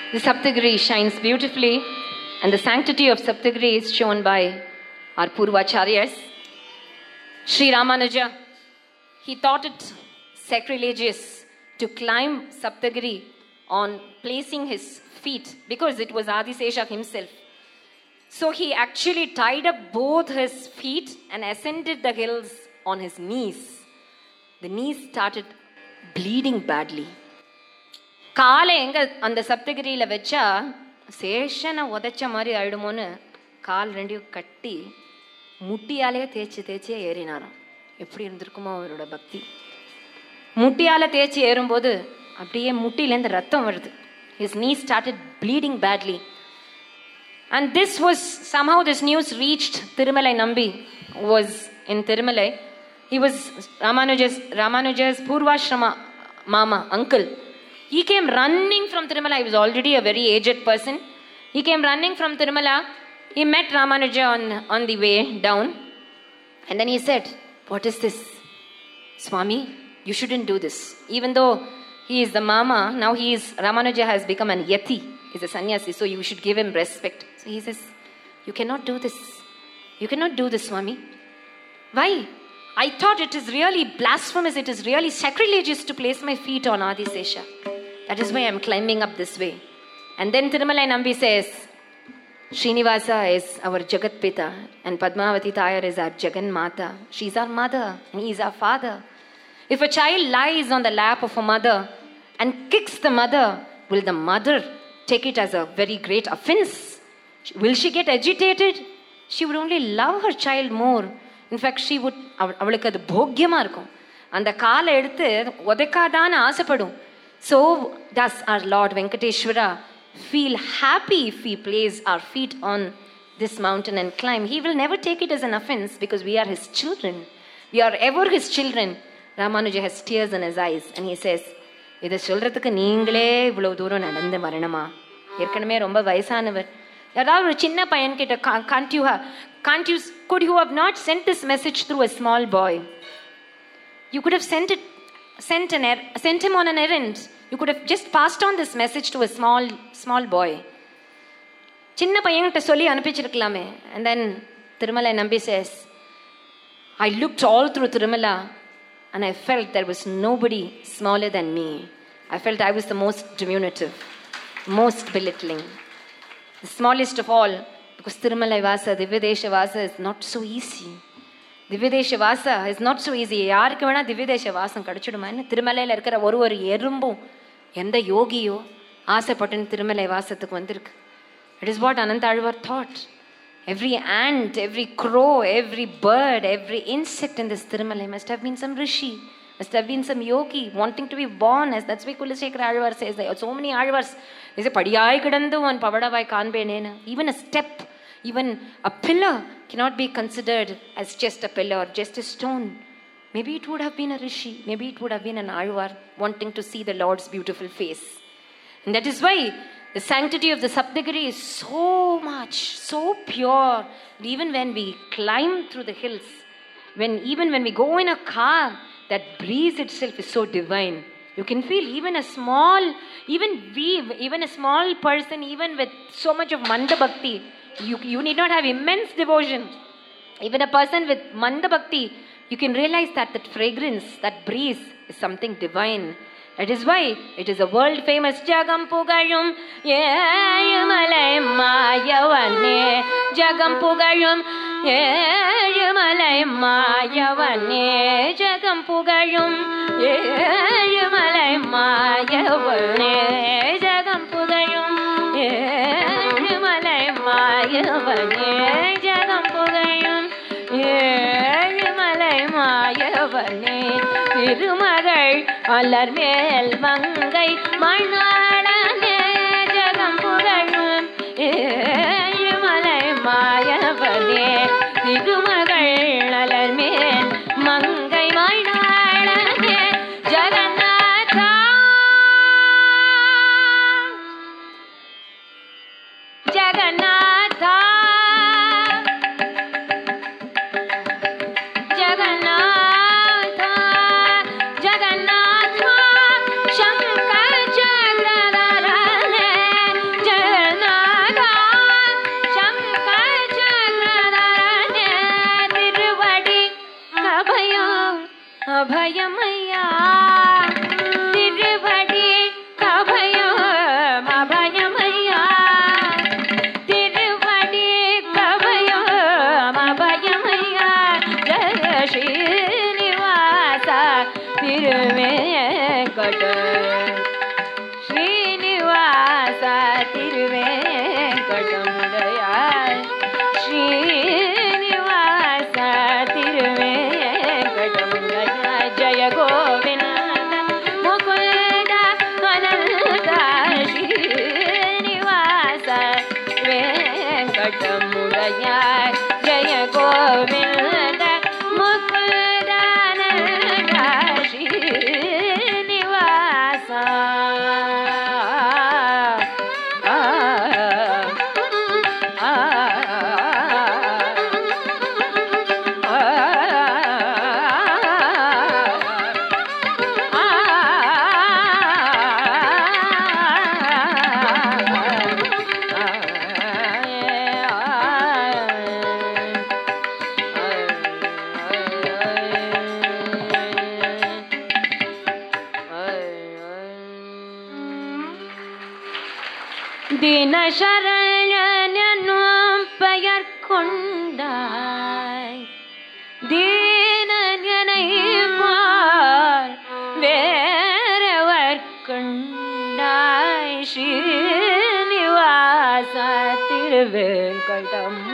The Saptagiri shines beautifully, and the sanctity of Saptagiri is shown by our Purvacharyas. Sri Ramanuja, he thought it sacrilegious to climb Saptagiri on placing his feet because it was Adisesha himself. So he actually tied up both his feet and ascended the hills on his knees. The knees started bleeding badly. காலை எங்க அந்த சப்தகிரியில வச்சா சேஷனை உதைச்ச மாதிரி ஆயிடுமோன்னு கால் ரெண்டையும் கட்டி முட்டியாலே தேய்ச்சி ஏறினாராம். எப்படி இருந்திருக்குமோ அவரோட பக்தி. முட்டியால தேய்ச்சி ஏறும்போது அப்படியே முட்டிலேருந்து ரத்தம் வருது. His knees started bleeding badly. And this was, somehow this news reached Thirumalai Nambi, who was in Thirumalai. He was Ramanuja's Purvashrama mama, uncle. He came running from Tirumala. He was already a very aged person. He came running from Tirumala. He met Ramanuja on the way down. And then he said, "What is this? Swami, you shouldn't do this." Even though he is the mama, now Ramanuja has become an yati. He's a sannyasi, so you should give him respect. So he says, "You cannot do this. You cannot do this, Swami." Why? I thought it is really blasphemous. It is really sacrilegious to place my feet on Adisesha. That is why I am climbing up this way. And then Thirumalai Nambi says, Srinivasa is our Jagat Pita and Padmavati Tayar is our Jagan Mata. She is our mother and he is our father. If a child lies on the lap of a mother and kicks the mother, will the mother take it as a very great offense? Will she get agitated? She would only love her child more. In fact, she would, அவளுக்கு அது போக்கியமா இருக்கும். அந்த காலை எடுத்து உதைக்காதான்னு ஆசைப்படும். So does our Lord Venkateshwara feel happy if we place our feet on this mountain and climb. He will never take it as an offense because we are his children. We are ever his children. Ramanuja has tears in his eyes and he says, இதை சொல்றதுக்கு நீங்களே இவ்வளவு தூரம் நடந்து வரணுமா? ஏற்கனவே ரொம்ப வயசானவர். ஏதாவது ஒரு சின்ன பையன் கிட்ட could you have not sent this message through a small boy? You could have sent him on an errand. You could have just passed on this message to a small boy. சின்ன பையன்கிட்ட சொல்லி அனுப்பிச்சிருக்கலாமே. And then Thirumalai Nambi says, I looked all through Tirumala and I felt there was nobody smaller than me. I felt I was the most diminutive, most belittling, the smallest of all, because Thirumalai Vasa, Divyadesha Vasa is not so easy. Divyadesha Vasa is not so easy. யாருக்கு வேணா திவ்யதேச வாசம் கிடைச்சிடுமா? திருமலையில் இருக்கிற ஒரு எறும்பும் எந்த யோகியோ ஆசைப்பட்டுன்னு திருமலை வாசத்துக்கு வந்திருக்கு. It is what Anantalvar thought. Every ant, every crow, every bird, every insect in this Thirumalai must have been some rishi, must have been some yogi wanting to be born. As that's why Kulasekara Alvar says, there are so many Alvars. They say, Padiyai kidandu and Pavadavai kanbenena. Even a step, even a pillar cannot be considered as just a pillar, just a stone. Maybe it would have been a rishi, maybe it would have been an Alvar wanting to see the Lord's beautiful face. And that is why the sanctity of the Saptagiri is so much, so pure. Even when we climb through the hills, even when we go in a car, that breeze itself is so divine. You can feel even a small person, even with so much of Manda Bhakti, you need not have immense devotion. Even a person with Manda Bhakti, you can realize that fragrance, that breeze is something divine. That is why it is a world famous Jagam Pugayum Yemalai Mayavane Jagam Pugayum Yemalai Mayavane Jagam Pugayum Yemalai Mayavane Jagam Pugayum Yemalai Mayavane Jagam Pugayum Yemalai Mayavane Thirumagal Alar mel mangai manadane jagam pugayum Yemalai Mayavane Thirumagal alar mel mangai manadane Jagannatha Jagannatha Jagannatha Jagannatha Shankar Chakra அபயமையா திருவடி கபயம் அபயமையா திருவடி கபயம் அபயமையா ஜய ஸ்ரீனிவாச திருவேங்கட ஸ்ரீனிவாச திருவேங்கடமுடையா ஸ்ரீனிவாச திருவேங்கடமுடையா ஜய கோவிந்த முகுந்த அனந்த ஸ்ரீனிவாச வேங்கடமுடையா ஜய கோவிந்த முகுந்த அனந்த ஸ்ரீனிவாச தினசரண்யனும் பெயர் கொண்டாய் தீனனை பார் wherever கண்டாய் ஸ்ரீனிவாச திருவேங்கடம்